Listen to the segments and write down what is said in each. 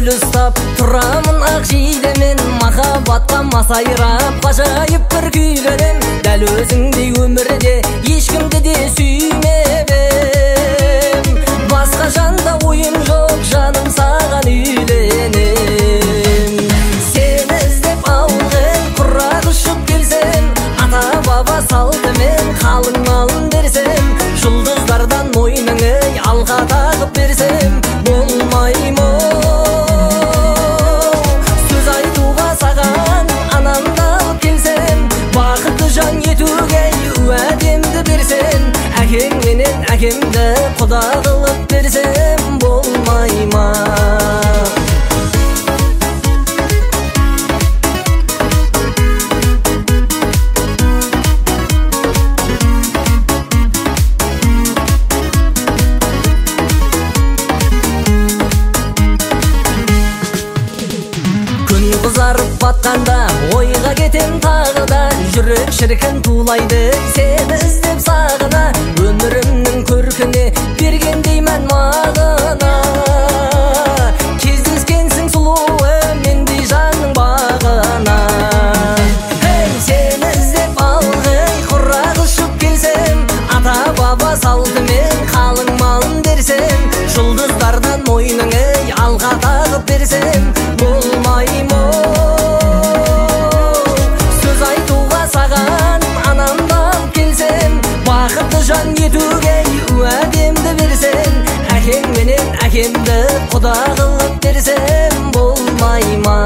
гүл ұстап тұрамын ақ жейдемен, махаббатқа масайрап ғажайып бір күйленем. Дәл өзіңдей өмірде ешкімді де сүймедім, басқа жанда ойым жоқ, жаным саған үйленем. Сені іздеп ауылға құрақ ұшып келсем, ата баба салтымен қалың малын берсем, жұлдыздардан мойныңы алға тағып берсем, болмай ма? Сөз айтуға саған анамды алып келсем, бақытты жан етуге уәдемді берсем, әкең менен әкемді құда қылып берсем, болмай ма? Қызарып батқанда ойға кетем тағы да, жүрек шіркін тулайды сені іздеп сағына. Өмірімнің көркіне бергендеймін мағына, кездескенсің сұлуы мендей жанның бағына. Сені іздеп алғай құрақ ұшып келсем, ата баба салтымен қалың малын берсем, жұлдыздардан мойныңы алға тағып берсем, болмай ма? Сөз айтуға саған анамды алып келсем, бақытты жан етуге уәдемді берсем, әкең менен әкемді құда қылып берсем, болмай ма?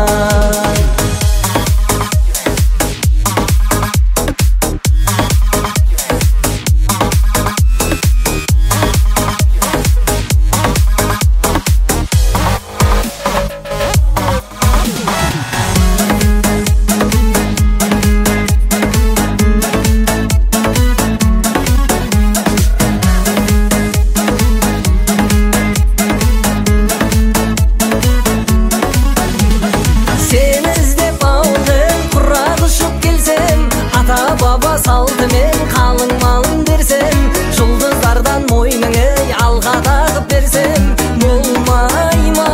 Баба салтымен қалың малын берсем, жұлдыздардан мойныңы алға тағып берсем, болмай ма?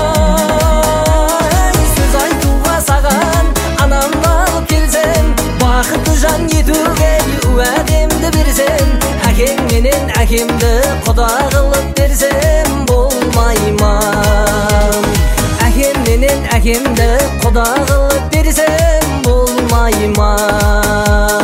Сөз айтуға саған анамды алып келсем, бақытты жан етуге уәдемді берсем, әкең менен әкемді құда қылып берсем, болмай ма? Әкем менен әкемді құда қылып берсем, болмай ма?